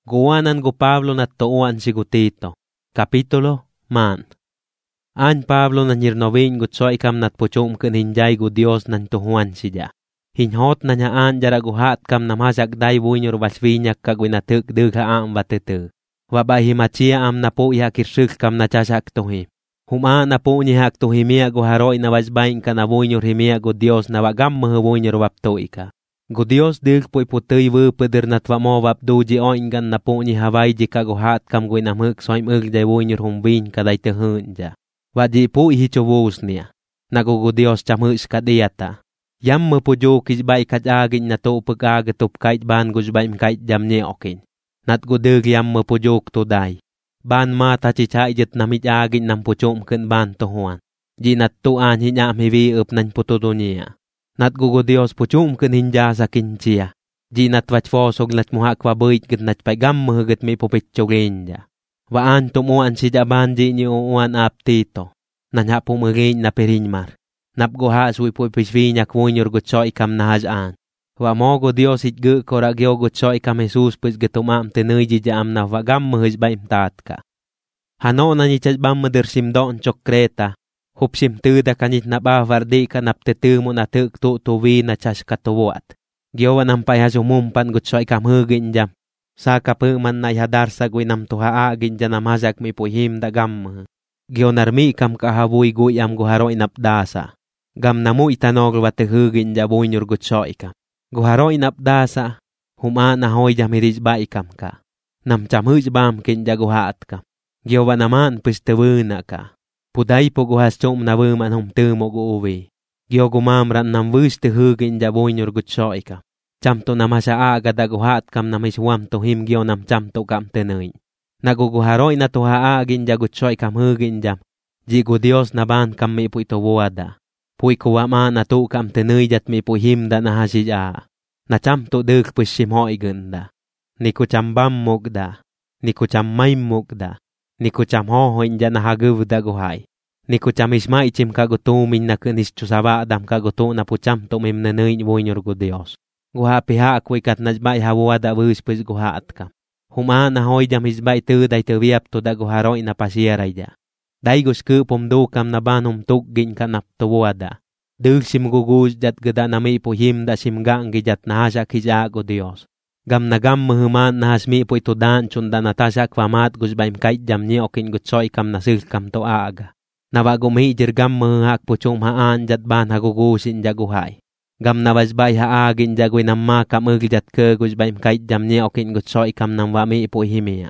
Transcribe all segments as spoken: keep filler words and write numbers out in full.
Guanan go Pablo na tuuan si Gutito. Kapitulo, man. An Pablo na nirnovin gutso ikam nat puchum ken hinjay go Dios nan tuhuan siya. Hinhot na nyaan jara guhat kam namasak day bunyor basvinyak kagwinatuk dugha am batete. Waba himachia am na po ihakirsyuk kam na chasak tuhim. Huma na po nihak tuhimia go haroy na wasbain ka na bunyor himia go Dios na wagam mahubunyor wapto ika. Go Dios dig po iputoy wu peder na twamo wapdo ji oingan na po ni haway ji kaguhat kam gwi namhuk soim ug jay bunyor humbin kaday tehun ja. Waji po ihichovus niya. Nagugo Dios chamhus kadiyata. Yam mo po jo kisbay kajagin na to pagagatup kahit ban guzbay kahit jam niya okin. Nat go dig yam mo po jo ktuday. Ban mata chichay jet na mitagin ng puchom ken ban tuhuan. Ji nat tuan hinyam hiwi up nan pututo niya. Nat gugo Dios puchum ken hinja sa kinchia. Ji nat wachfosog lat muhak wabuit ket nat paigam mahugat may pupitchogenja. Waan tumuan si jaban ji ni uan aptito. Nanya pumagin na perinmar. Napgoha sui po pisvinya kwunyor gutsoy kam nahazan. Wa mogo Dios itgu koragyo gutsoy kam Jesus pis getumam tenuy ji jam na wagam mahuz baim tatka. Hano na ni chasbam madersimdon chokreta. Hupsim tuda kanit na bavardi ka naptetumo na tuk tu tuwi na chas katuwat. Giyawan ang payasumumpan gutsoy kam hugin jam. Sa kapuman na ihadar sa gwinam tuhaagin dyan na mazak mi puhim da gam. Giyonarmi kam kahabuy guyam guharoy napdasa. Gam namu itanog watehugin dya bunyor gutsoy kam. Guharoy napdasa. Huma na hoy dya mirizba ikam ka. Namchamhuj bam kin dya guhaat kam. Giyawan naman pistewuna ka. Puday po guhas chom na wuman humtumo guuwi. Giyo gumamran nam wus te hugin dya bunyor gutsoy kam. Chamto na masaaga da guhat kam na miswam tuhim giyo nam chamto kam tenuy. Naguguharoy na tuhaagin dya gutsoy kam hugin jam. Jigo Dios na ban kam mi po ito wada. Puy kuwama na tu kam tenuy jat mi po himda na hasija. Na chamto dug pusim hoy ganda. Niku chambam mugda. Niku chammay mugda. Niku cham hohoin dyan na haguv da guhay. Niku cham isma ichim kagutumin na kunis chusaba adam kagutu na po cham tumim na nuy bunyor go Dios. Guha piha akwi kat najbay hawada wus pus guha at kam. Huma na hoy jam isbay tu day tuwiap to da guharoy na pasieray dya. Day gus ku pumdu kam na banum tuggin ka naptuwada. Dug sim guguz jat gada na may puhim da simgang gijat na hasak hija go Dios. Gam na gam mahuman na hasmi po ito dan chunda na tasak famat guzbaim kahit jam niya okin gutsoy kam nasil kam to aga. Nawagumi jir gam mahak po chum haan jat ban hagugusin jaguhay. Gam nawazbay haagin jagwin ang makamag jat ke guzbaim kahit jam niya okin gutsoy kam nang wami po himiya.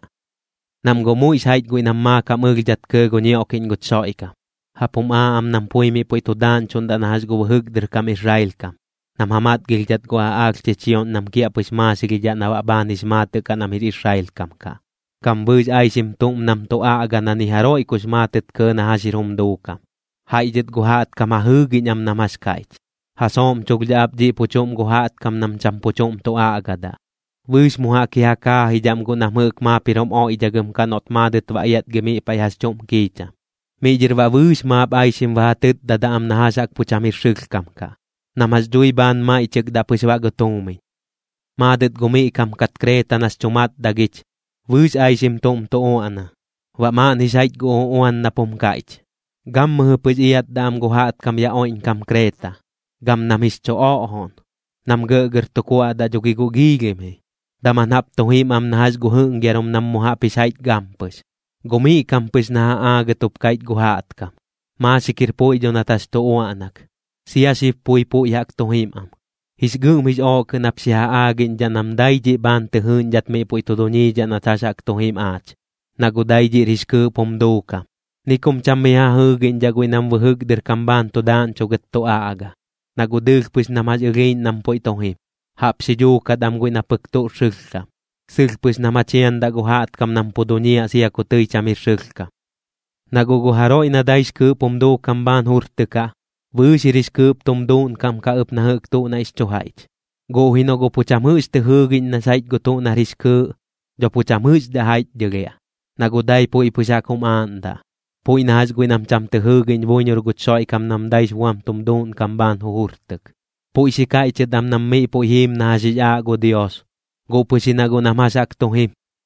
Nam gumuy sahit gwin ang makamag jat ke gunya okin gutsoy kam. Hapum aam nam puimi po ito dan chunda na hasguwahug dir kam Israel kam. Nam hamat giljat ko aag chichion nam kia pues masigilja na wabanis mate ka nam Israel kam ka. Kam buz ay simtum nam to aaga na ni haroy kus matet ke na hasirum do kam. Haijit guhat kam ahugin am namaskait. Hasom choglap di puchom guhat kam nam champuchom to aaga da. Buz muha kiha ka hijam ko nam huk mapirom o ijagam kanot madet wayat gemi payhas chom kicha. Mijir wa buz map ay simwatet dadaam na hasak puchamir syuk kam ka. Namasduy ban ma ichig da puswa gutumi. Madet gumi kam katkreta nas chumat dagich. Wus ay simtom toon na. Wa man hisait guuan na pumkaich. Gam mahupus iyat dam guhat kam yaoin kam kreta. Gam namis choohon. Nam geger tukua da jugigugigim he. Damanap tuhim am nahas guhung gerom nam muhapisait gampus. Gumi kampus na aagatup kait guhat kam. Masikir po ijo natas tuuanak. Siya si puy po yak tuhim am. Hisgung mis o kenap siya agin dyan am dayji ban tehun jat me po ito doni dyan natasak tuhim ach. Nagudayji risku pomdo kam. Nikum cham miha hugin jagwin am wuhug dir kamban to dan choget to aaga. Nagudug pus namaj ugin nam po itohim. Hap si ju kadam gwin apagto syuk kam. Syuk pus namachian da guhat kam nam po donia siya kutoy chamir syuk kam. Naguguharoy na daysku pomdo kamban hurte ka. Wushiris kup tumdun kam kaup na hukto na ischuhait. Go hino go puchamus te hugin na sait guto na risku. Jo puchamus da hait jagaya. Naguday po ipusakum anda. Po inahas gwinam cham te hugin bunyor gutsoy kam nam days wam tumdun kam ban huhurtek. Po isikay chedam nam mi po him na hasija go Dios. Go pusinago na masak tuhim.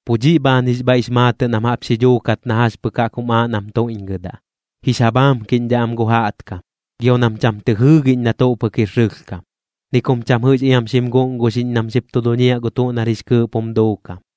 Puji banis ba ismate na maapsijukat na has pagkakumaan am to ingada. Hisabam kinjam guhaat ka. Gyaw nam cham tehugin na to pagkirrug ka. Ni kum cham huj iam sim gong gusin nam sip tudunia gutu na riske pomdo ka.